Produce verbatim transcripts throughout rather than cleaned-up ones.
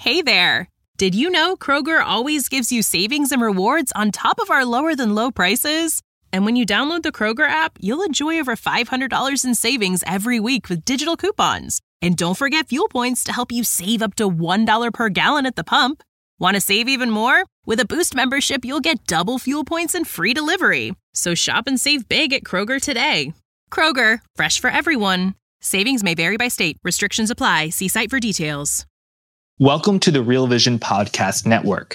Hey there! Did you know Kroger always gives you savings and rewards on top of our lower-than-low prices? And when you download the Kroger app, you'll enjoy over five hundred dollars in savings every week with digital coupons. And don't forget fuel points to help you save up to one dollar per gallon at the pump. Want to save even more? With a Boost membership, you'll get double fuel points and free delivery. So shop and save big at Kroger today. Kroger, fresh for everyone. Savings may vary by state. Restrictions apply. See site for details. Welcome to the Real Vision Podcast Network.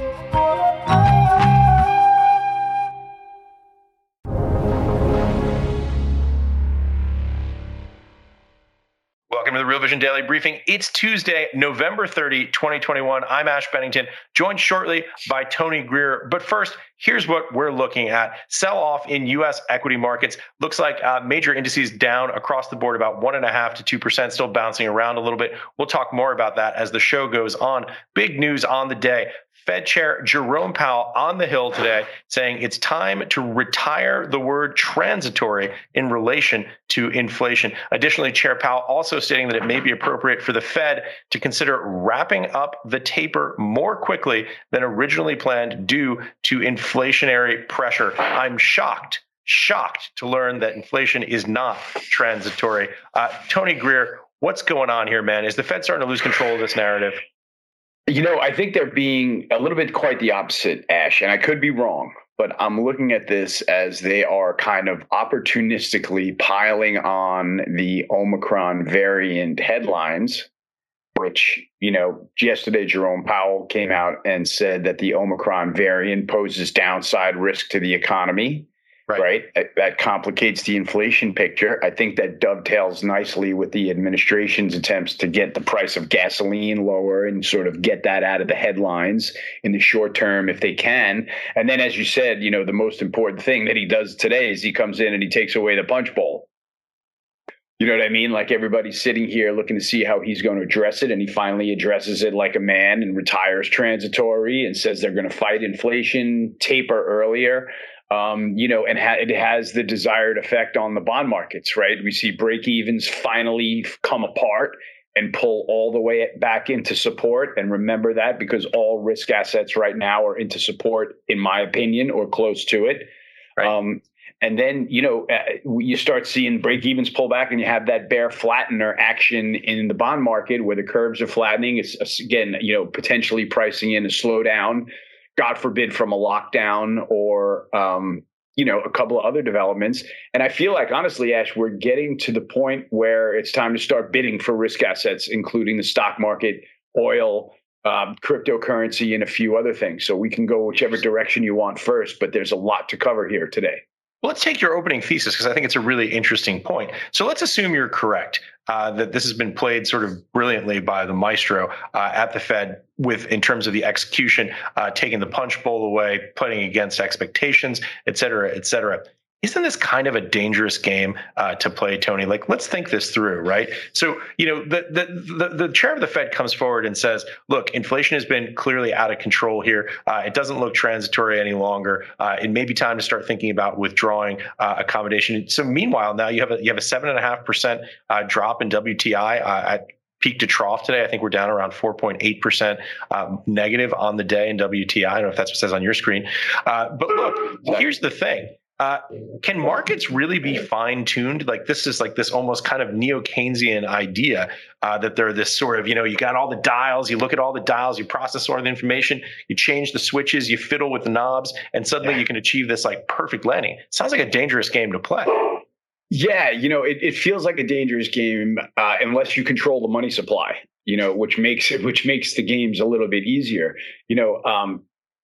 Welcome to the Real Vision Daily Briefing. It's Tuesday, November thirtieth, twenty twenty-one. I'm Ash Bennington, joined shortly by Tony Greer. But first, here's what we're looking at. Sell-off in U S equity markets. Looks like uh, major indices down across the board about one point five to two percent, still bouncing around a little bit. We'll talk more about that as the show goes on. Big news on the day. Fed Chair Jerome Powell on the Hill today saying it's time to retire the word transitory in relation to inflation. Additionally, Chair Powell also stating that it may be appropriate for the Fed to consider wrapping up the taper more quickly than originally planned due to inflationary pressure. I'm shocked, shocked to learn that inflation is not transitory. Uh, Tony Greer, what's going on here, man? Is the Fed starting to lose control of this narrative? You know, I think they're being a little bit quite the opposite, Ash, and I could be wrong, but I'm looking at this as they are kind of opportunistically piling on the Omicron variant headlines, which, you know, yesterday Jerome Powell came out and said that the Omicron variant poses downside risk to the economy. Right. right. That complicates the inflation picture. I think that dovetails nicely with the administration's attempts to get the price of gasoline lower and sort of get that out of the headlines in the short term if they can. And then, as you said, you know, the most important thing that he does today is he comes in and he takes away the punch bowl. You know what I mean? Like everybody's sitting here looking to see how he's going to address it. And he finally addresses it like a man and retires transitory and says they're going to fight inflation, taper earlier. Um, you know, and ha- it has the desired effect on the bond markets, right? We see break evens finally come apart and pull all the way back into support. And remember that because all risk assets right now are into support, in my opinion, or close to it. Right. Um, and then, you know, uh, you start seeing break evens pull back and you have that bear flattener action in the bond market where the curves are flattening. It's, again, you know, potentially pricing in a slowdown. God forbid, from a lockdown or, um, you know, a couple of other developments. And I feel like, honestly, Ash, we're getting to the point where it's time to start bidding for risk assets, including the stock market, oil, um, cryptocurrency, and a few other things. So we can go whichever direction you want first, but there's a lot to cover here today. Well, let's take your opening thesis because I think it's a really interesting point. So let's assume you're correct, uh, that this has been played sort of brilliantly by the maestro uh, at the Fed with in terms of the execution, uh, taking the punch bowl away, playing against expectations, et cetera, et cetera. Isn't this kind of a dangerous game uh, to play, Tony? Like, let's think this through, right? So, you know, the, the the the chair of the Fed comes forward and says, look, inflation has been clearly out of control here. Uh, it doesn't look transitory any longer. Uh, it may be time to start thinking about withdrawing uh, accommodation. So meanwhile, now you have a you have a seven and a half percent uh, drop in W T I uh, at peak to trough today. I think we're down around four point eight percent um, negative on the day in W T I. I don't know if that's what it says on your screen. Uh, but look, here's the thing. Uh, can markets really be fine-tuned? Like this is like this almost kind of neo-Keynesian idea uh, that they're this sort of, you know, you got all the dials, you look at all the dials, you process all the information, you change the switches, you fiddle with the knobs, and suddenly you can achieve this like perfect landing. Sounds like a dangerous game to play. Yeah, you know, it, it feels like a dangerous game uh, unless you control the money supply, you know, which makes it, which makes the games a little bit easier. You know, um,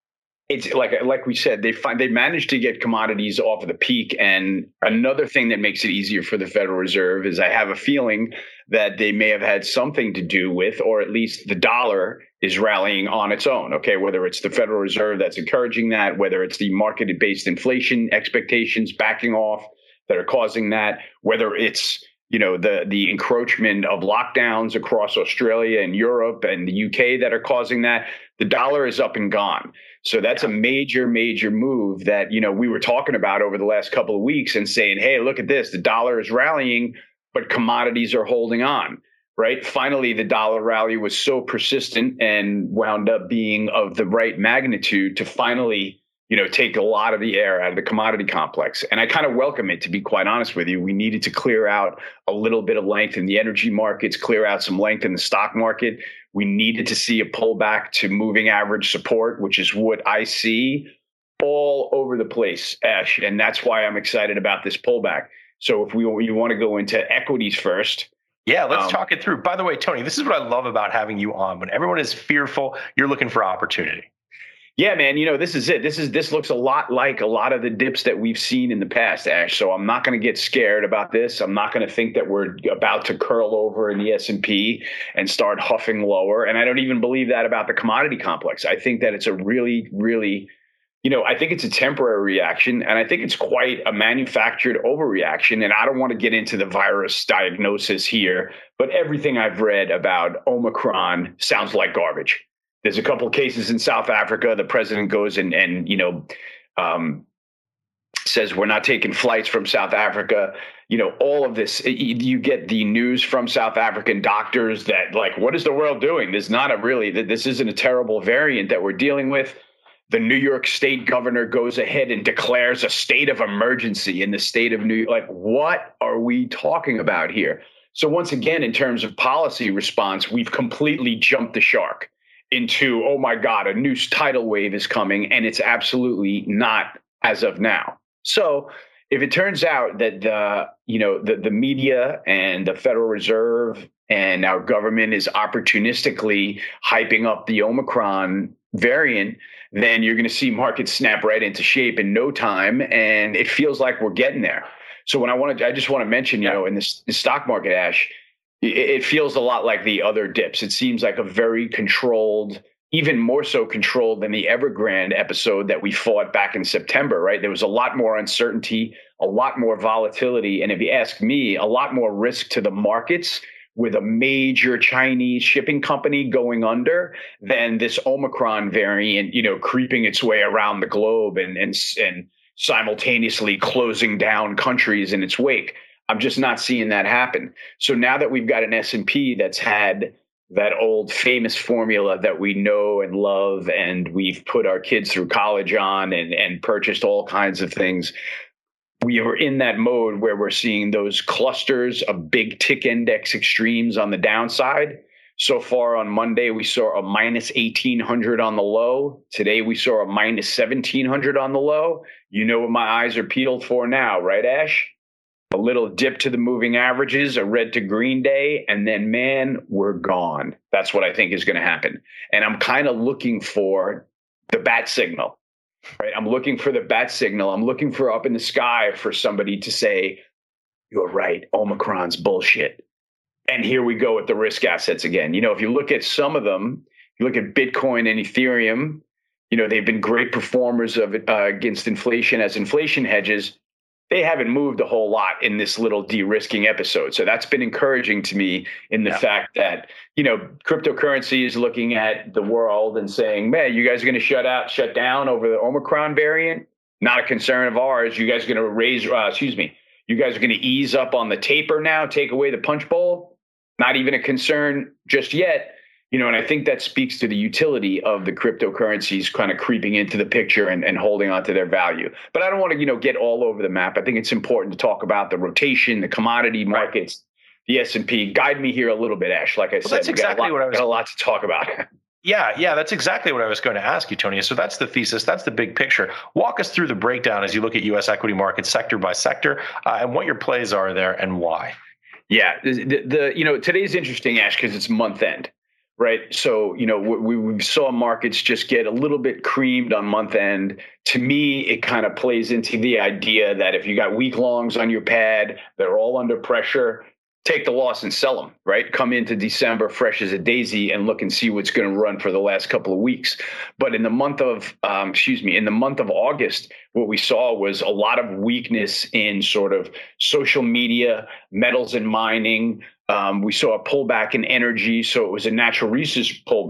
it's like like we said, they find they managed to get commodities off of the peak. And another thing that makes it easier for the Federal Reserve is I have a feeling that they may have had something to do with, or at least the dollar is rallying on its own. Okay, whether it's the Federal Reserve that's encouraging that, whether it's the market-based inflation expectations backing off that are causing that, whether it's you know the the encroachment of lockdowns across Australia and Europe and the U K that are causing that, the dollar is up and gone. So that's a major, major move that, you know, we were talking about over the last couple of weeks and saying, hey, look at this. The dollar is rallying, but commodities are holding on. right? Finally, the dollar rally was so persistent and wound up being of the right magnitude to finally, you know, take a lot of the air out of the commodity complex. And I kind of welcome it, to be quite honest with you. We needed to clear out a little bit of length in the energy markets, clear out some length in the stock market. We needed to see a pullback to moving average support, which is what I see all over the place, Ash. And that's why I'm excited about this pullback. So if we you want to go into equities first. Yeah, let's um, talk it through. By the way, Tony, this is what I love about having you on. When everyone is fearful, you're looking for opportunity. Yeah, man, you know, this is it. This is this looks a lot like a lot of the dips that we've seen in the past, Ash. So I'm not going to get scared about this. I'm not going to think that we're about to curl over in the S and P and start huffing lower. And I don't even believe that about the commodity complex. I think that it's a really, really, you know, I think it's a temporary reaction, and I think it's quite a manufactured overreaction. And I don't want to get into the virus diagnosis here, but everything I've read about Omicron sounds like garbage. There's a couple of cases in South Africa. The president goes and, and you know, um, says we're not taking flights from South Africa. You know, all of this, you get the news from South African doctors that, like, what is the world doing? There's not a really, this isn't a terrible variant that we're dealing with. The New York state governor goes ahead and declares a state of emergency in the state of New York. Like, what are we talking about here? So once again, in terms of policy response, we've completely jumped the shark into, oh my God, a new tidal wave is coming, and it's absolutely not as of now. So if it turns out that the, you know, the, the media and the Federal Reserve and our government is opportunistically hyping up the Omicron variant, then you're going to see markets snap right into shape in no time. And it feels like we're getting there. So when I want to, I just want to mention, you yeah. know, in this, the stock market, Ash, it feels a lot like the other dips. It seems like a very controlled, even more so controlled than the Evergrande episode that we fought back in September, right? There was a lot more uncertainty, a lot more volatility. And if you ask me, a lot more risk to the markets with a major Chinese shipping company going under than this Omicron variant, you know, creeping its way around the globe and, and, and simultaneously closing down countries in its wake. I'm just not seeing that happen. So now that we've got an S and P that's had that old famous formula that we know and love, and we've put our kids through college on and, and purchased all kinds of things, we are in that mode where we're seeing those clusters of big tick index extremes on the downside. So far on Monday, we saw a minus eighteen hundred on the low. Today, we saw a minus seventeen hundred on the low. You know what my eyes are peeled for now, right, Ash? A little dip to the moving averages, a red to green day, and then, man, we're gone. That's what I think is going to happen. And I'm kind of looking for the bat signal, right? I'm looking for the bat signal. I'm looking for up in the sky for somebody to say, you're right, Omicron's bullshit. And here we go with the risk assets again. You know, if you look at some of them, you look at Bitcoin and Ethereum, you know, they've been great performers of it, uh, against inflation as inflation hedges. They haven't moved a whole lot in this little de-risking episode. So that's been encouraging to me in the yeah. fact that, you know, cryptocurrency is looking at the world and saying, man, you guys are going to shut out, shut down over the Omicron variant? Not a concern of ours. You guys are going to raise, uh, excuse me, you guys are going to ease up on the taper now, take away the punch bowl? Not even a concern just yet. You know, and I think that speaks to the utility of the cryptocurrencies kind of creeping into the picture and, and holding on to their value. But I don't want to, you know, get all over the map. I think it's important to talk about the rotation, the commodity markets, right. the S and P. Guide me here a little bit, Ash. Like I well, said, that's exactly got a lot, what I was got a lot to talk about. Yeah, yeah, that's exactly what I was going to ask you, Tony. So that's the thesis. That's the big picture. Walk us through the breakdown as you look at U S equity markets sector by sector uh, and what your plays are there and why. Yeah, the, the, the you know, today's interesting, Ash, because it's month end. Right. So, you know, we, we saw markets just get a little bit creamed on month end. To me, it kind of plays into the idea that if you got week longs on your pad, they're all under pressure, take the loss and sell them. Right. Come into December fresh as a daisy and look and see what's going to run for the last couple of weeks. But in the month of um, excuse me, in the month of August, what we saw was a lot of weakness in sort of social media, metals and mining. Um, we saw a pullback in energy, so it was a natural resource pullback.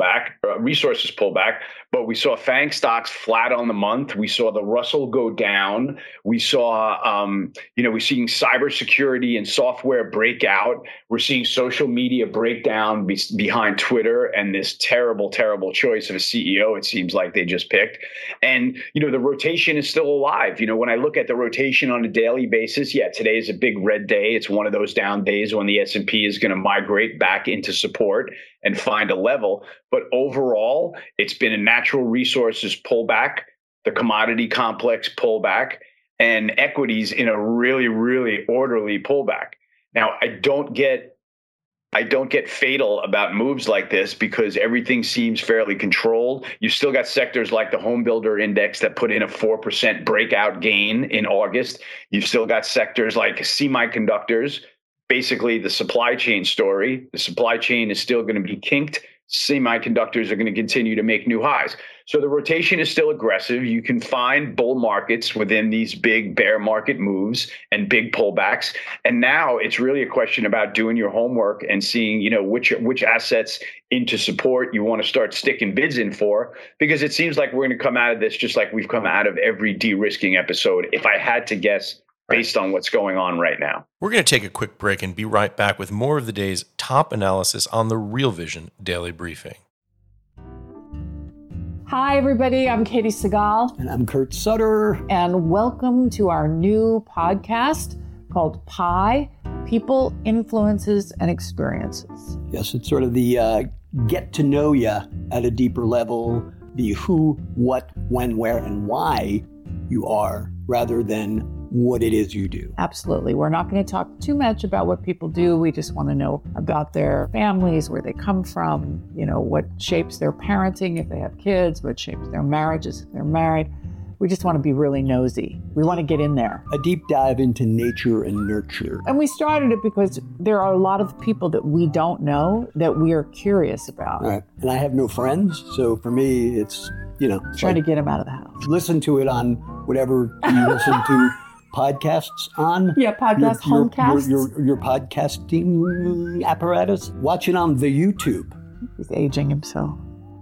uh, resources pull back, but we saw FANG stocks flat on the month. We saw the Russell go down. We saw, um, you know, we're seeing cybersecurity and software break out. We're seeing social media break down be- behind Twitter and this terrible, terrible choice of a C E O. It seems like they just picked. And, you know, the rotation is still alive. You know, when I look at the rotation on a daily basis, yeah, today is a big red day. It's one of those down days when the S and P is going to migrate back into support and find a level. But overall, it's been a natural resources pullback, the commodity complex pullback, and equities in a really, really orderly pullback. Now, I don't get I don't get fatal about moves like this because everything seems fairly controlled. You still got sectors like the home builder index that put in a four percent breakout gain in August. You've still got sectors like semiconductors, basically the supply chain story. The supply chain is still going to be kinked. Semiconductors are going to continue to make new highs. So the rotation is still aggressive. You can find bull markets within these big bear market moves and big pullbacks. And now it's really a question about doing your homework and seeing, you know, which which assets into support you want to start sticking bids in for, because it seems like we're going to come out of this just like we've come out of every de-risking episode, if I had to guess, based on what's going on right now. We're going to take a quick break and be right back with more of the day's top analysis on the Real Vision Daily Briefing. Hi, everybody. I'm Katie Segal. And I'm Kurt Sutter. And welcome to our new podcast called Pi, People, Influences, and Experiences. Yes, it's sort of the uh, get to know you at a deeper level, the who, what, when, where, and why you are, rather than what it is you do. Absolutely. We're not going to talk too much about what people do. We just want to know about their families, where they come from, you know, what shapes their parenting if they have kids, what shapes their marriages if they're married. We just want to be really nosy. We want to get in there. A deep dive into nature and nurture. And we started it because there are a lot of people that we don't know that we are curious about. All right. And I have no friends. So for me, it's, you know. Trying like, to get them out of the house. Listen to it on whatever you listen to. Podcasts on yeah podcast your, homecasts your, your, your podcasting apparatus. Watch it on the YouTube. He's aging himself.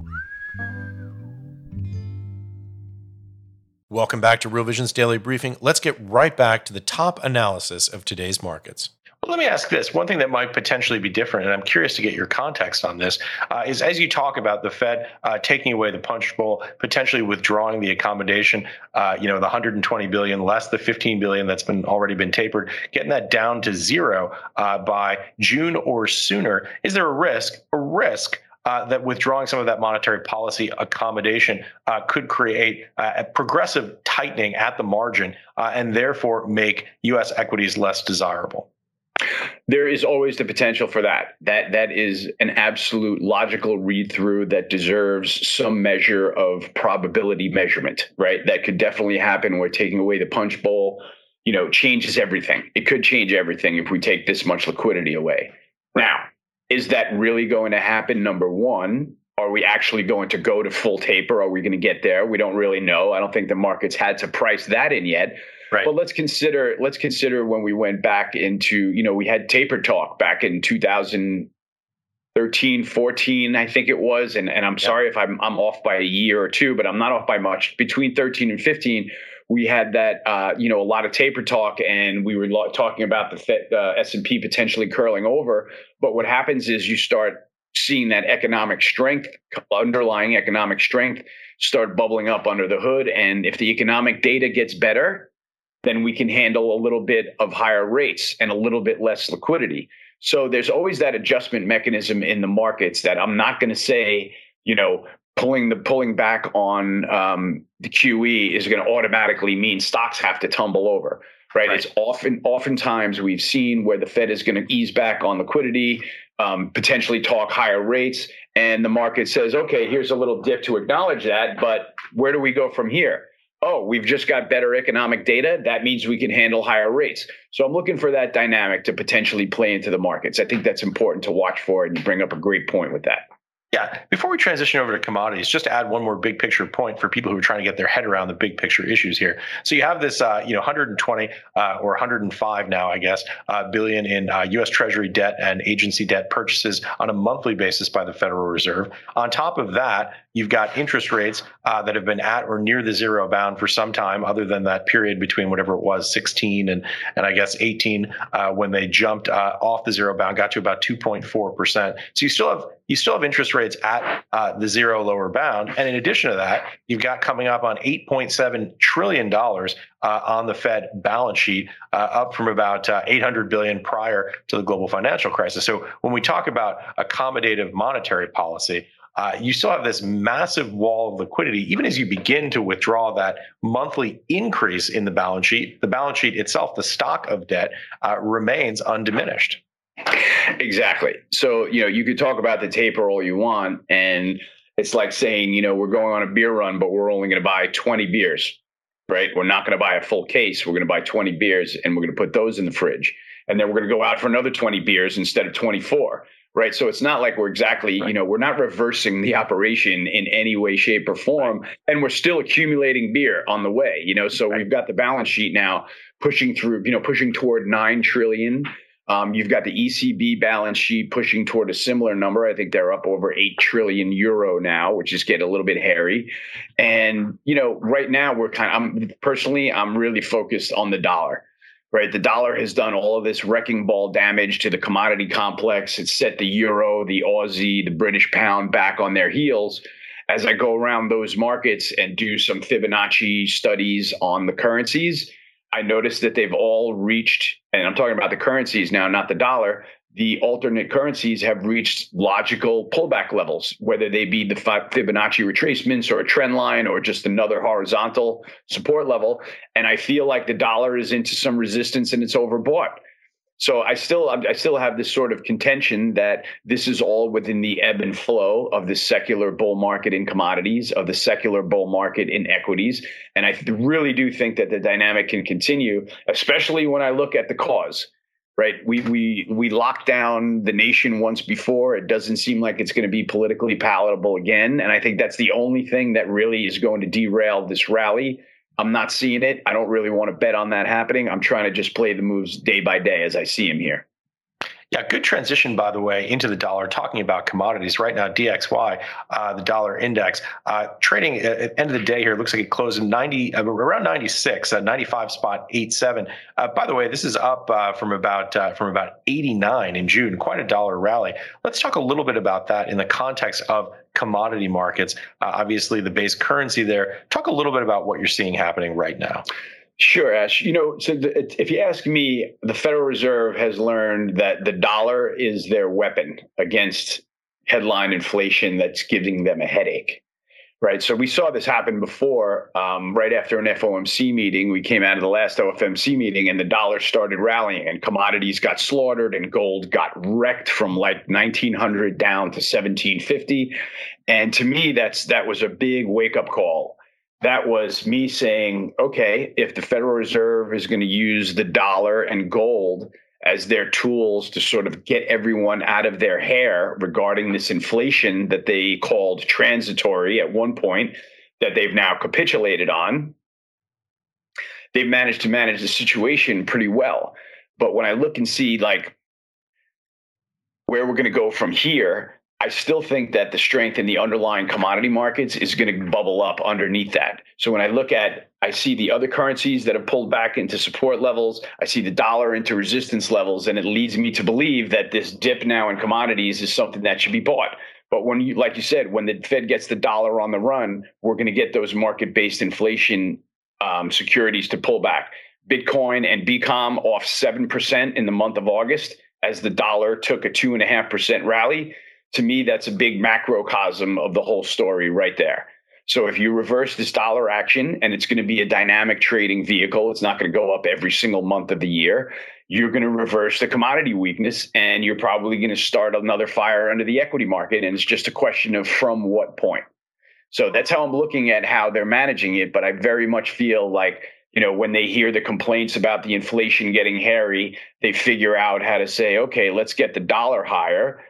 Welcome back to Real Vision's Daily Briefing. Let's get right back to the top analysis of today's markets. Well, let me ask this. One thing that might potentially be different, and I'm curious to get your context on this, uh, is as you talk about the Fed uh, taking away the punch bowl, potentially withdrawing the accommodation, uh, you know, the one hundred twenty billion dollars less the fifteen billion dollars that's been already been tapered, getting that down to zero uh, by June or sooner. Is there a risk, a risk Uh, that withdrawing some of that monetary policy accommodation uh, could create uh, a progressive tightening at the margin uh, and therefore make U S equities less desirable? There is always the potential for that. That that is an absolute logical read through that deserves some measure of probability measurement, right? That could definitely happen where taking away the punch bowl, you know, changes everything. It could change everything if we take this much liquidity away. Now, is that really going to happen? Number one, are we actually going to go to full taper? Are we going to get there? We don't really know. I don't think the market's had to price that in yet. Right. But let's consider let's consider when we went back into, you know, we had taper talk back in two thousand thirteen, fourteen, I think it was. And, and I'm yeah. sorry if I'm I'm off by a year or two, but I'm not off by much. Between thirteen and fifteen, we had that, uh, you know, a lot of taper talk, and we were lo- talking about the Fed, uh, S and P potentially curling over. But what happens is you start seeing that economic strength, underlying economic strength, start bubbling up under the hood. And if the economic data gets better, then we can handle a little bit of higher rates and a little bit less liquidity. So there's always that adjustment mechanism in the markets that I'm not going to say, you know, pulling the pulling back on um, the Q E is going to automatically mean stocks have to tumble over, right? right? It's often oftentimes we've seen where the Fed is going to ease back on liquidity, um, potentially talk higher rates, and the market says, okay, here's a little dip to acknowledge that, but where do we go from here? Oh, we've just got better economic data. That means we can handle higher rates. So I'm looking for that dynamic to potentially play into the markets. I think that's important to watch for, and you bring up a great point with that. Yeah. Before we transition over to commodities, just to add one more big picture point for people who are trying to get their head around the big picture issues here. So you have this, uh, you know, one hundred twenty uh, or one hundred five now, I guess, uh, billion in uh, U S Treasury debt and agency debt purchases on a monthly basis by the Federal Reserve. On top of that, you've got interest rates uh, that have been at or near the zero bound for some time, other than that period between whatever it was, sixteen and and I guess eighteen, uh, when they jumped uh, off the zero bound, got to about two point four percent. So you still have you still have interest rates at uh, the zero lower bound. And in addition to that, you've got coming up on eight point seven trillion dollars uh, on the Fed balance sheet, uh, up from about uh, eight hundred billion dollars prior to the global financial crisis. So when we talk about accommodative monetary policy, uh, you still have this massive wall of liquidity. Even as you begin to withdraw that monthly increase in the balance sheet, the balance sheet itself, the stock of debt, uh, remains undiminished. Exactly. So, you know, you could talk about the taper all you want, and it's like saying, you know, we're going on a beer run, but we're only going to buy twenty beers, right? We're not going to buy a full case. We're going to buy twenty beers, and we're going to put those in the fridge. And then we're going to go out for another twenty beers instead of twenty-four, right? So it's not like we're exactly, right. you know, we're not reversing the operation in any way, shape, or form. And we're still accumulating beer on the way, you know, so right. we've got the balance sheet now pushing through, you know, pushing toward nine trillion dollars. Um, you've got the E C B balance sheet pushing toward a similar number. I think they're up over eight trillion euro now, which is getting a little bit hairy. And, you know, right now we're kind of, I'm personally, I'm really focused on the dollar, right? The dollar has done all of this wrecking ball damage to the commodity complex. It's set the euro, the Aussie, the British pound back on their heels. As I go around those markets and do some Fibonacci studies on the currencies, I noticed that they've all reached, and I'm talking about the currencies now, not the dollar, the alternate currencies have reached logical pullback levels, whether they be the Fibonacci retracements or a trend line or just another horizontal support level. And I feel like the dollar is into some resistance and it's overbought. So I still I still have this sort of contention that this is all within the ebb and flow of the secular bull market in commodities, of the secular bull market in equities. And I really do think that the dynamic can continue, especially when I look at the cause, right? We we we locked down the nation once before. It doesn't seem like it's going to be politically palatable again. And I think that's the only thing that really is going to derail this rally. I'm not seeing it. I don't really want to bet on that happening. I'm trying to just play the moves day by day as I see them here. Yeah, good transition, by the way, into the dollar, talking about commodities. Right now, D X Y, uh, the dollar index, uh, trading at the end of the day here, looks like it closed in ninety, uh, around ninety-six, uh, ninety-five spot eight seven. Uh, by the way, this is up uh, from about uh, from about eighty-nine in June, quite a dollar rally. Let's talk a little bit about that in the context of commodity markets. Uh, obviously, the base currency there. Talk a little bit about what you're seeing happening right now. Sure, Ash. You know, so the, if you ask me, the Federal Reserve has learned that the dollar is their weapon against headline inflation that's giving them a headache, right? So we saw this happen before, um, right after an F O M C meeting. We came out of the last F O M C meeting and the dollar started rallying and commodities got slaughtered and gold got wrecked from like nineteen hundred down to seventeen fifty. And to me, that's that was a big wake-up call. That was me saying, okay, if the Federal Reserve is going to use the dollar and gold as their tools to sort of get everyone out of their hair regarding this inflation that they called transitory at one point, that they've now capitulated on, they've managed to manage the situation pretty well. But when I look and see like where we're going to go from here, I still think that the strength in the underlying commodity markets is going to bubble up underneath that. So when I look at, I see the other currencies that have pulled back into support levels. I see the dollar into resistance levels, and it leads me to believe that this dip now in commodities is something that should be bought. But when you, like you said, when the Fed gets the dollar on the run, we're going to get those market-based inflation um, securities to pull back. Bitcoin and B COM off seven percent in the month of August as the dollar took a two point five percent rally. To me, that's a big macrocosm of the whole story right there. So if you reverse this dollar action, and it's going to be a dynamic trading vehicle, it's not going to go up every single month of the year, you're going to reverse the commodity weakness, and you're probably going to start another fire under the equity market. And it's just a question of from what point. So that's how I'm looking at how they're managing it. But I very much feel like, you know, when they hear the complaints about the inflation getting hairy, they figure out how to say, okay, let's get the dollar higher.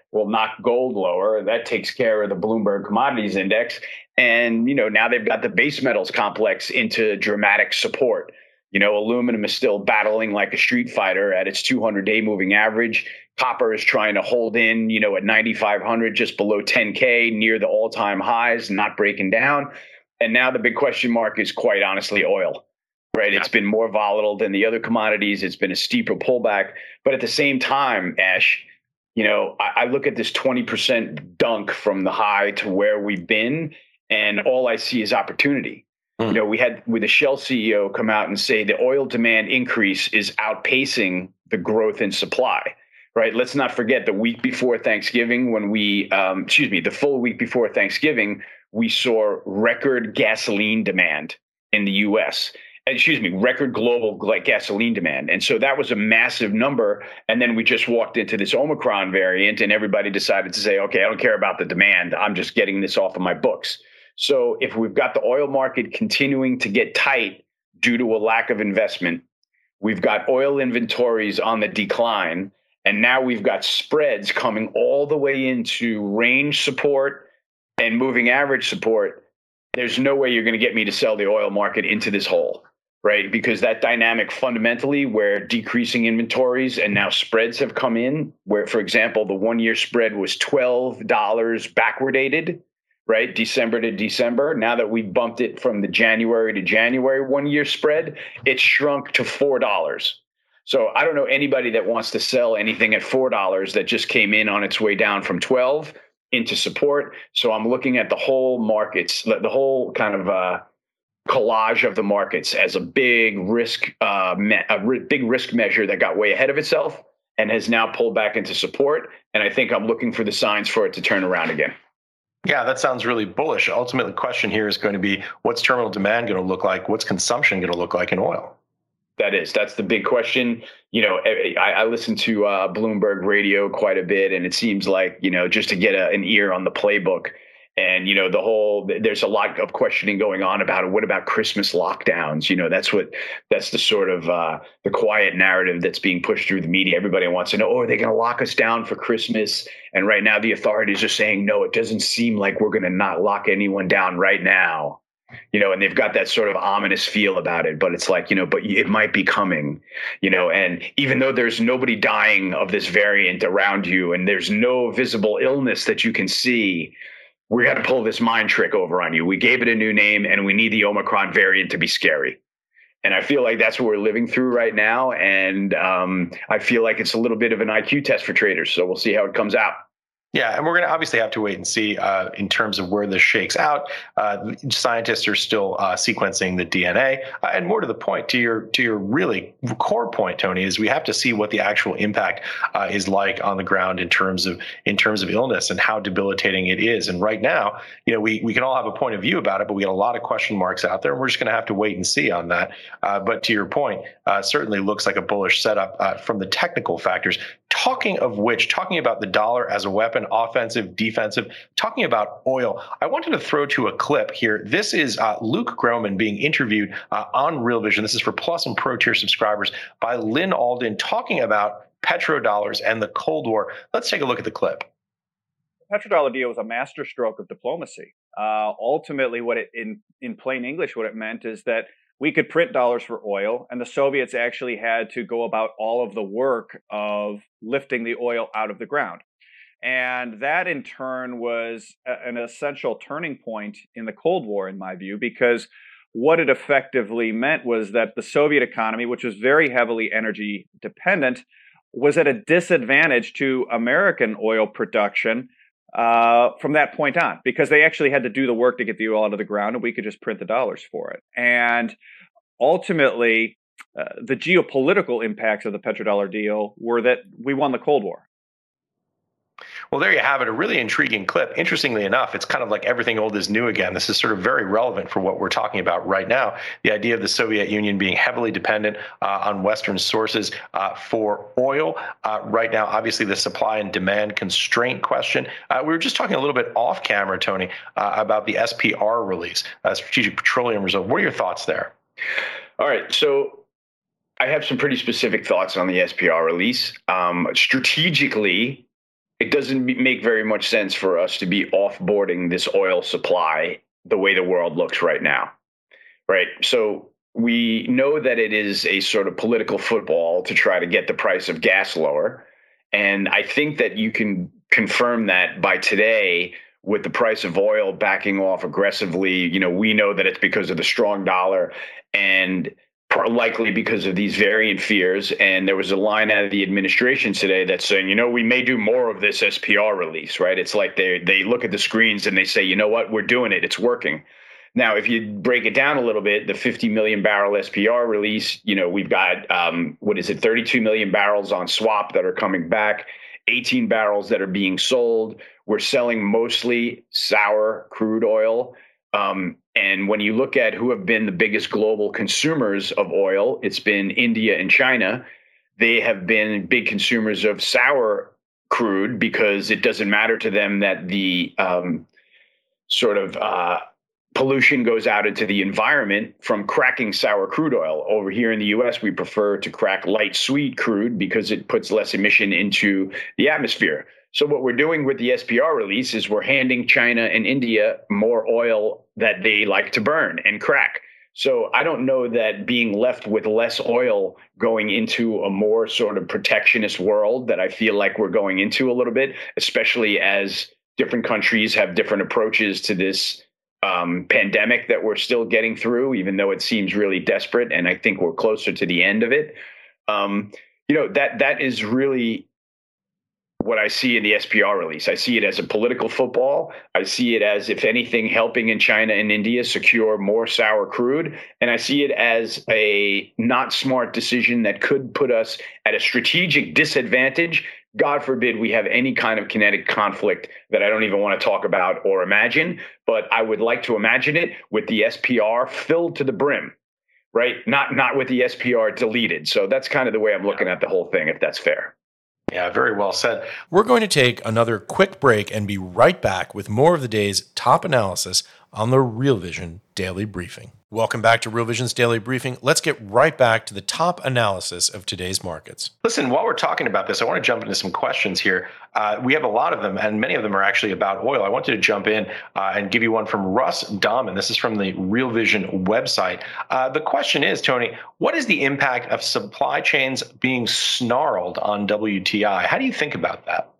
will knock gold lower. That takes care of the Bloomberg Commodities Index. And, you know, now they've got the base metals complex into dramatic support. You know, aluminum is still battling like a street fighter at its two hundred day moving average. Copper is trying to hold in, you know, at ninety-five hundred, just below ten K, near the all-time highs, not breaking down. And now the big question mark is, quite honestly, oil, right? It's been more volatile than the other commodities. It's been a steeper pullback. But at the same time, Ash, you know, I, I look at this twenty percent dunk from the high to where we've been, and all I see is opportunity. You know, we had with the Shell C E O come out and say the oil demand increase is outpacing the growth in supply, right? Let's not forget the week before Thanksgiving when we, um, excuse me, the full week before Thanksgiving, we saw record gasoline demand in the U S, excuse me, record global like gasoline demand. And so that was a massive number. And then we just walked into this Omicron variant and everybody decided to say, okay, I don't care about the demand. I'm just getting this off of my books. So if we've got the oil market continuing to get tight due to a lack of investment, we've got oil inventories on the decline, and now we've got spreads coming all the way into range support and moving average support, there's no way you're going to get me to sell the oil market into this hole, right? Because that dynamic fundamentally where decreasing inventories and now spreads have come in, where, for example, the one-year spread was twelve dollars backwardated, right? December to December. Now that we bumped it from the January to January one-year spread, it shrunk to four dollars. So I don't know anybody that wants to sell anything at four dollars that just came in on its way down from twelve into support. So I'm looking at the whole markets, the whole kind of uh, collage of the markets as a big risk, uh, me- a r- big risk measure that got way ahead of itself and has now pulled back into support. And I think I'm looking for the signs for it to turn around again. Yeah, that sounds really bullish. Ultimately, the question here is going to be, what's terminal demand going to look like? What's consumption going to look like in oil? That is, that's the big question. You know, I, I listen to uh, Bloomberg radio quite a bit, and it seems like, you know, just to get a, an ear on the playbook. And, you know, the whole, there's a lot of questioning going on about it. What about Christmas lockdowns? You know, that's what, that's the sort of uh, the quiet narrative that's being pushed through the media. Everybody wants to know, oh, are they going to lock us down for Christmas? And right now the authorities are saying, no, it doesn't seem like we're going to not lock anyone down right now. You know, and they've got that sort of ominous feel about it, but it's like, you know, but it might be coming, you know, and even though there's nobody dying of this variant around you and there's no visible illness that you can see, we got to pull this mind trick over on you. We gave it a new name and we need the Omicron variant to be scary. And I feel like that's what we're living through right now. And um, I feel like it's a little bit of an I Q test for traders. So we'll see how it comes out. Yeah, and we're going to obviously have to wait and see uh, in terms of where this shakes out. Uh, scientists are still uh, sequencing the D N A, uh, and more to the point, to your to your really core point, Tony, is we have to see what the actual impact uh, is like on the ground in terms of in terms of illness and how debilitating it is. And right now, you know, we we can all have a point of view about it, but we got a lot of question marks out there, and we're just going to have to wait and see on that. Uh, but to your point, uh, certainly looks like a bullish setup uh, from the technical factors. Talking of which, talking about the dollar as a weapon, offensive, defensive, talking about oil, I wanted to throw to a clip here. This is uh, Luke Gromen being interviewed uh, on Real Vision. This is for Plus and Pro Tier subscribers by Lynn Alden, talking about petrodollars and the Cold War. Let's take a look at the clip. The petrodollar deal was a masterstroke of diplomacy. Uh, ultimately, what it in in plain English, what it meant is that we could print dollars for oil, and the Soviets actually had to go about all of the work of lifting the oil out of the ground. And that, in turn, was a, an essential turning point in the Cold War, in my view, because what it effectively meant was that the Soviet economy, which was very heavily energy dependent, was at a disadvantage to American oil production uh, from that point on, because they actually had to do the work to get the oil out of the ground, and we could just print the dollars for it. And ultimately, uh, the geopolitical impacts of the petrodollar deal were that we won the Cold War. Well, there you have it, a really intriguing clip. Interestingly enough, it's kind of like everything old is new again. This is sort of very relevant for what we're talking about right now. The idea of the Soviet Union being heavily dependent uh, on Western sources uh, for oil. Uh, right now, obviously, the supply and demand constraint question. Uh, we were just talking a little bit off camera, Tony, uh, about the S P R release, uh, Strategic Petroleum Reserve. What are your thoughts there? All right. So I have some pretty specific thoughts on the S P R release. Um, strategically, it doesn't make very much sense for us to be offboarding this oil supply the way the world looks right now, right? So we know that it is a sort of political football to try to get the price of gas lower. And I think that you can confirm that by today with the price of oil backing off aggressively. You know, we know that it's because of the strong dollar and likely because of these variant fears. And there was a line out of the administration today that's saying, you know, we may do more of this S P R release, right? It's like they they look at the screens and they say, you know what, we're doing it. It's working. Now, if you break it down a little bit, the fifty million barrel S P R release, you know, we've got, um, what is it, thirty-two million barrels on swap that are coming back, eighteen barrels that are being sold. We're selling mostly sour crude oil. Um, and when you look at who have been the biggest global consumers of oil, it's been India and China. They have been big consumers of sour crude because it doesn't matter to them that the um, sort of uh, pollution goes out into the environment from cracking sour crude oil. Over here in the U S, we prefer to crack light sweet crude because it puts less emission into the atmosphere. So what we're doing with the S P R release is we're handing China and India more oil that they like to burn and crack. So I don't know that being left with less oil going into a more sort of protectionist world that I feel like we're going into a little bit, especially as different countries have different approaches to this um, pandemic that we're still getting through, even though it seems really desperate. And I think we're closer to the end of it. Um, you know, that that is really what I see in the S P R release. I see it as a political football. I see it as, if anything, helping in China and India secure more sour crude. And I see it as a not smart decision that could put us at a strategic disadvantage. God forbid we have any kind of kinetic conflict that I don't even want to talk about or imagine, but I would like to imagine it with the S P R filled to the brim, right? Not, not with the S P R deleted. So that's kind of the way I'm looking at the whole thing, if that's fair. Yeah, very well said. We're going to take another quick break and be right back with more of the day's top analysis on the Real Vision Daily Briefing. Welcome back to Real Vision's Daily Briefing. Let's get right back to the top analysis of today's markets. Listen, while we're talking about this, I want to jump into some questions here. Uh, we have a lot of them, and many of them are actually about oil. I wanted to jump in uh, and give you one from Russ Dahman. This is from the Real Vision website. Uh, the question is, Tony, what is the impact of supply chains being snarled on W T I? How do you think about that?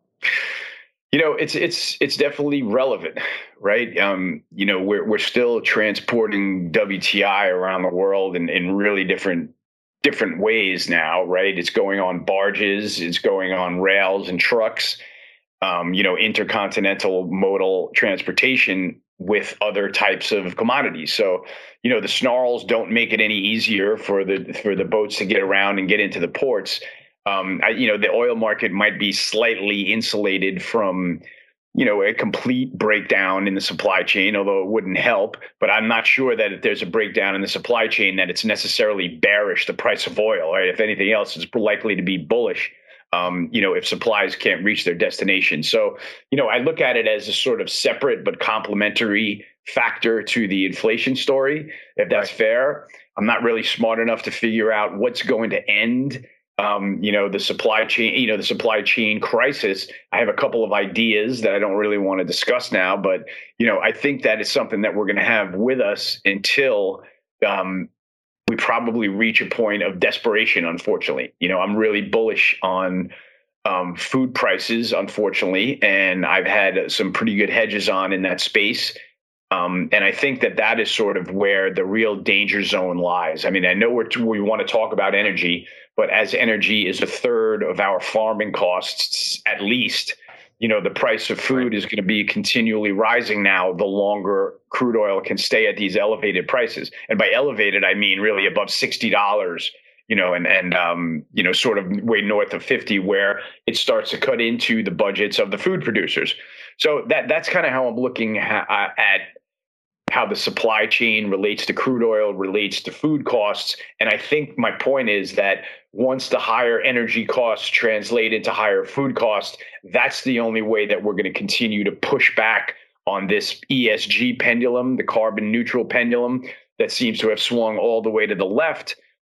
You know, it's it's it's definitely relevant, right? Um, you know, we're we're still transporting W T I around the world in, in really different different ways now, right? It's going on barges, it's going on rails and trucks, um, you know, intercontinental modal transportation with other types of commodities. So, you know, the snarls don't make it any easier for the for the boats to get around and get into the ports. Um, I, you know, the oil market might be slightly insulated from, you know, a complete breakdown in the supply chain, although it wouldn't help. But I'm not sure that if there's a breakdown in the supply chain, that it's necessarily bearish the price of oil, right? If anything else, it's likely to be bullish, um, you know, if supplies can't reach their destination. So, you know, I look at it as a sort of separate but complementary factor to the inflation story, if that's fair. I'm not really smart enough to figure out what's going to end Um, you know, the supply chain, you know, the supply chain crisis. I have a couple of ideas that I don't really want to discuss now, but, you know, I think that is something that we're going to have with us until um, we probably reach a point of desperation, unfortunately. You know, I'm really bullish on um, food prices, unfortunately, and I've had some pretty good hedges on in that space. Um, and I think that that is sort of where the real danger zone lies. I mean, I know we're, we want to talk about energy, but as energy is a third of our farming costs, at least, you know, the price of food is going to be continually rising now the longer crude oil can stay at these elevated prices. And by elevated, I mean really above sixty dollars, you know, and, and um, you know, sort of way north of fifty, where it starts to cut into the budgets of the food producers. So that that's kind of how I'm looking ha- at how the supply chain relates to crude oil, relates to food costs. And I think my point is that once the higher energy costs translate into higher food costs, that's the only way that we're going to continue to push back on this E S G pendulum, the carbon neutral pendulum that seems to have swung all the way to the left.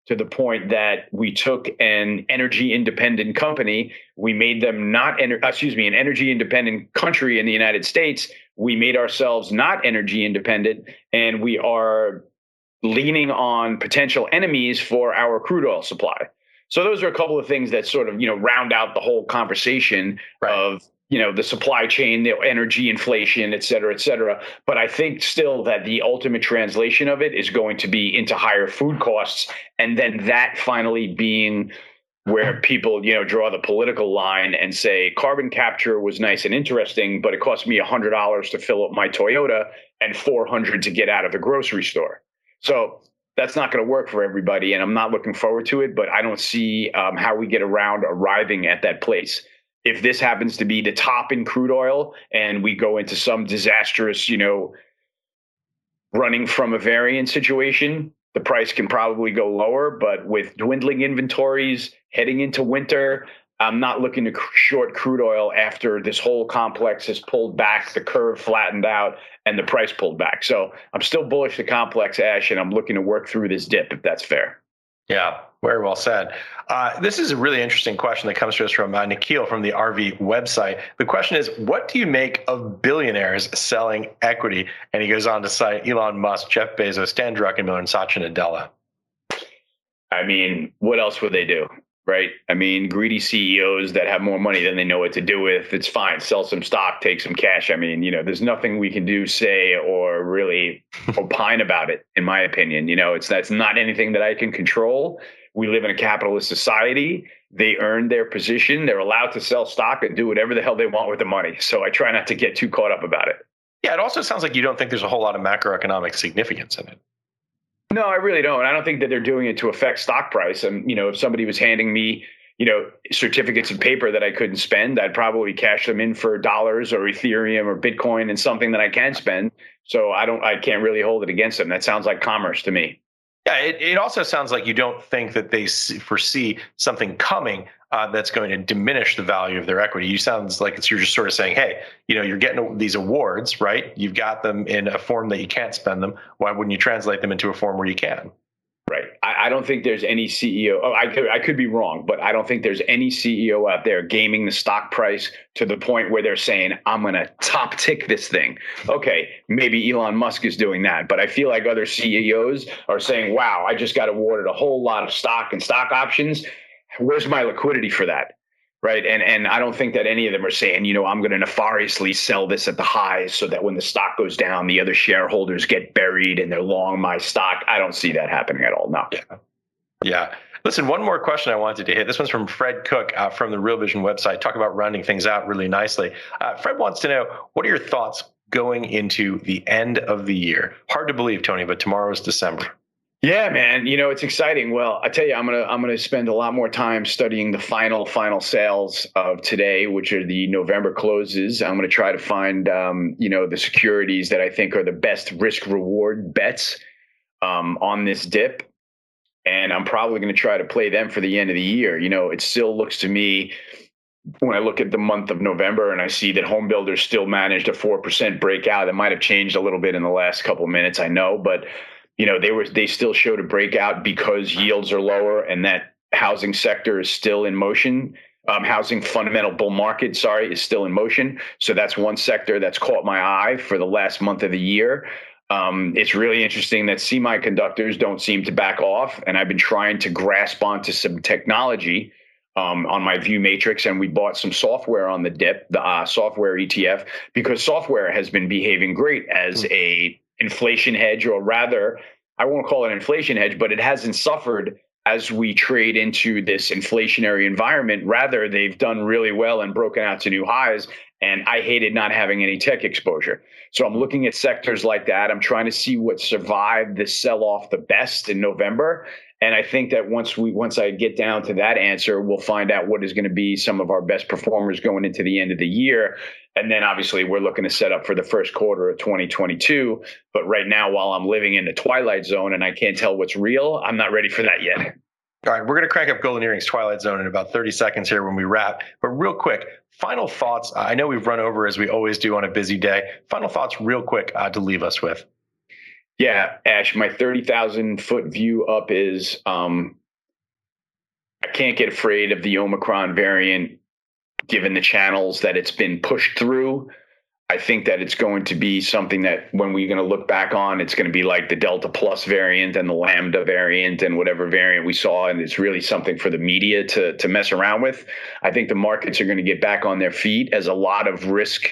to the point that we took an energy independent company, we made them not, ener- excuse me, an energy independent country in the United States. We made ourselves not energy independent, and we are leaning on potential enemies for our crude oil supply. So those are a couple of things that sort of, you know, round out the whole conversation right. of, you know, the supply chain, the energy inflation, et cetera, et cetera. But I think still that the ultimate translation of it is going to be into higher food costs. And then that finally being where people, you know, draw the political line and say carbon capture was nice and interesting, but it cost me one hundred dollars to fill up my Toyota and four hundred dollars to get out of the grocery store. So that's not going to work for everybody. And I'm not looking forward to it, but I don't see um, how we get around arriving at that place. If this happens to be the top in crude oil and we go into some disastrous, you know, running from a variant situation, the price can probably go lower. But with dwindling inventories heading into winter, I'm not looking to short crude oil after this whole complex has pulled back, the curve flattened out, and the price pulled back. So I'm still bullish the complex, Ash, and I'm looking to work through this dip, if that's fair. Yeah, very well said. Uh, this is a really interesting question that comes to us from uh, Nikhil from the R V website. The question is, what do you make of billionaires selling equity? And he goes on to cite Elon Musk, Jeff Bezos, Stan Druckenmiller, and Satya Nadella. I mean, what else would they do? Right. I mean, greedy C E Os that have more money than they know what to do with. It's fine. Sell some stock, take some cash. I mean, you know, there's nothing we can do, say, or really opine about it, in my opinion. You know, it's that's not anything that I can control. We live in a capitalist society. They earned their position. They're allowed to sell stock and do whatever the hell they want with the money. So I try not to get too caught up about it. Yeah, it also sounds like you don't think there's a whole lot of macroeconomic significance in it. No, I really don't. I don't think that they're doing it to affect stock price. And, you know, if somebody was handing me, you know, certificates of paper that I couldn't spend, I'd probably cash them in for dollars or Ethereum or Bitcoin and something that I can spend. So I don't, I can't really hold it against them. That sounds like commerce to me. Yeah, it, it also sounds like you don't think that they see, foresee something coming uh, that's going to diminish the value of their equity. You sounds like it's, you're just sort of saying, hey, you know, you're getting these awards, right? You've got them in a form that you can't spend them. Why wouldn't you translate them into a form where you can? Right. I, I don't think there's any C E O. Oh, I could I could be wrong, but I don't think there's any C E O out there gaming the stock price to the point where they're saying, I'm going to top tick this thing. Okay, maybe Elon Musk is doing that, but I feel like other C E Os are saying, wow, I just got awarded a whole lot of stock and stock options. Where's my liquidity for that? Right. And and I don't think that any of them are saying, you know, I'm going to nefariously sell this at the highs so that when the stock goes down, the other shareholders get buried and they're long my stock. I don't see that happening at all. No. Yeah. Yeah. Listen, one more question I wanted to hit. This one's from Fred Cook uh, from the Real Vision website. Talk about rounding things out really nicely. Uh, Fred wants to know, what are your thoughts going into the end of the year? Hard to believe, Tony, but tomorrow is December. Yeah, man. You know, it's exciting. Well, I tell you, I'm going to I'm going to spend a lot more time studying the final, final sales of today, which are the November closes. I'm going to try to find, um, you know, the securities that I think are the best risk reward bets um, on this dip. And I'm probably going to try to play them for the end of the year. You know, it still looks to me, when I look at the month of November and I see that home builders still managed a four percent breakout, it might have changed a little bit in the last couple of minutes, I know, but you know, they were they still showed a breakout because yields are lower and that housing sector is still in motion. Um, housing fundamental bull market, sorry, is still in motion. So that's one sector that's caught my eye for the last month of the year. Um, it's really interesting that semiconductors don't seem to back off. And I've been trying to grasp onto some technology um, on my View Matrix. And we bought some software on the dip, the uh, software E T F, because software has been behaving great as mm-hmm. a inflation hedge, or rather, I won't call it an inflation hedge, but it hasn't suffered as we trade into this inflationary environment. Rather, they've done really well and broken out to new highs. And I hated not having any tech exposure. So I'm looking at sectors like that. I'm trying to see what survived this sell-off the best in November. And I think that once we once I get down to that answer, we'll find out what is going to be some of our best performers going into the end of the year. And then obviously we're looking to set up for the first quarter of twenty twenty-two. But right now, while I'm living in the twilight zone and I can't tell what's real, I'm not ready for that yet. All right, we're going to crank up Golden Earring's Twilight Zone in about thirty seconds here when we wrap. But real quick, final thoughts. I know we've run over as we always do on a busy day. Final thoughts real quick uh, to leave us with. Yeah, Ash, my thirty thousand foot view up is um, I can't get afraid of the Omicron variant given the channels that it's been pushed through. I think that it's going to be something that when we're going to look back on, it's going to be like the Delta Plus variant and the Lambda variant and whatever variant we saw. And it's really something for the media to, to mess around with. I think the markets are going to get back on their feet as a lot of risk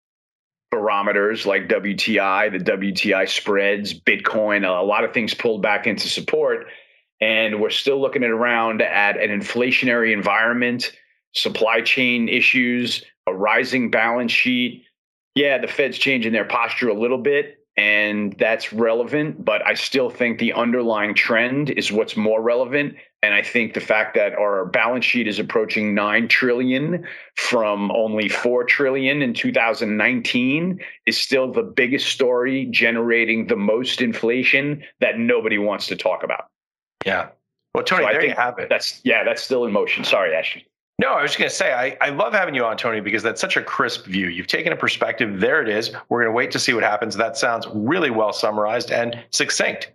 barometers like W T I, the W T I spreads, Bitcoin, a lot of things pulled back into support. And we're still looking at around at an inflationary environment, supply chain issues, a rising balance sheet. Yeah, the Fed's changing their posture a little bit, and that's relevant, but I still think the underlying trend is what's more relevant. And I think the fact that our balance sheet is approaching nine trillion dollars from only four trillion dollars in two thousand nineteen is still the biggest story generating the most inflation that nobody wants to talk about. Yeah. Well, Tony, so there I think you have it. That's, yeah, that's still in motion. Sorry, Ashley. No, I was just going to say, I, I love having you on, Tony, because that's such a crisp view. You've taken a perspective. There it is. We're going to wait to see what happens. That sounds really well summarized and succinct.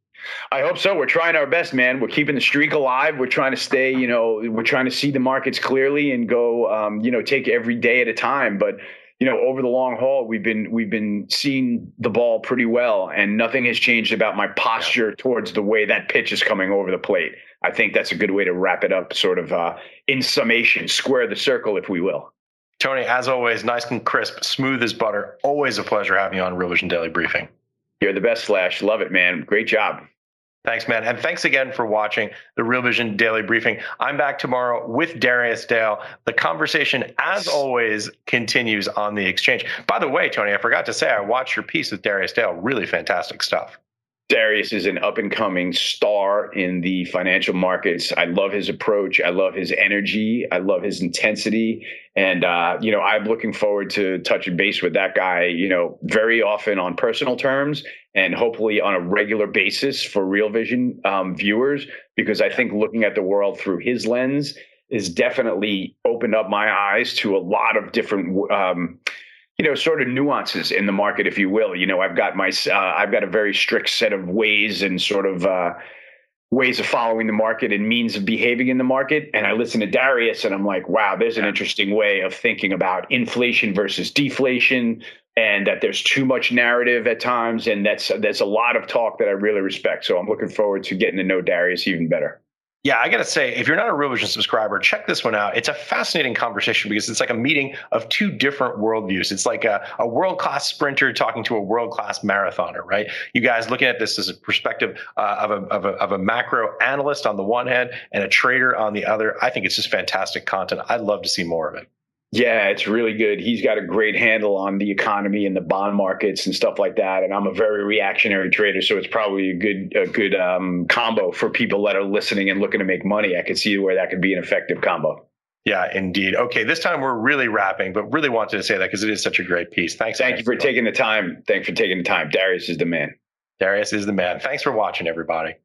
I hope so. We're trying our best, man. We're keeping the streak alive. We're trying to stay, you know, we're trying to see the markets clearly and go, um, you know, take every day at a time. But, you know, over the long haul, we've been we've been seeing the ball pretty well, and nothing has changed about my posture yeah. towards the way that pitch is coming over the plate. I think that's a good way to wrap it up, sort of uh, in summation, square the circle, if we will. Tony, as always, nice and crisp, smooth as butter. Always a pleasure having you on Real Vision Daily Briefing. You're the best, Slash. Love it, man. Great job. Thanks, man. And thanks again for watching the Real Vision Daily Briefing. I'm back tomorrow with Darius Dale. The conversation, as always, continues on the exchange. By the way, Tony, I forgot to say I watched your piece with Darius Dale. Really fantastic stuff. Darius is an up-and-coming star in the financial markets. I love his approach. I love his energy. I love his intensity. And, uh, you know, I'm looking forward to touching base with that guy, you know, very often on personal terms and hopefully on a regular basis for Real Vision um, viewers, because I think looking at the world through his lens is definitely opened up my eyes to a lot of different um you know, sort of nuances in the market, if you will. You know, I've got my, uh, I've got a very strict set of ways and sort of uh, ways of following the market and means of behaving in the market. And I listen to Darius and I'm like, wow, there's an interesting way of thinking about inflation versus deflation, and that there's too much narrative at times. And that's, that's a lot of talk that I really respect. So I'm looking forward to getting to know Darius even better. Yeah, I got to say, if you're not a Real Vision subscriber, check this one out. It's a fascinating conversation because it's like a meeting of two different worldviews. It's like a, a world-class sprinter talking to a world-class marathoner, right? You guys looking at this as a perspective uh, of, a, of, a, of a macro analyst on the one hand and a trader on the other. I think it's just fantastic content. I'd love to see more of it. Yeah, it's really good. He's got a great handle on the economy and the bond markets and stuff like that. And I'm a very reactionary trader, so it's probably a good a good um, combo for people that are listening and looking to make money. I could see where that could be an effective combo. Yeah, indeed. Okay, this time we're really wrapping, but really wanted to say that because it is such a great piece. Thanks. Thank you for taking the time. Thanks for taking the time. Darius is the man. Darius is the man. Thanks for watching, everybody.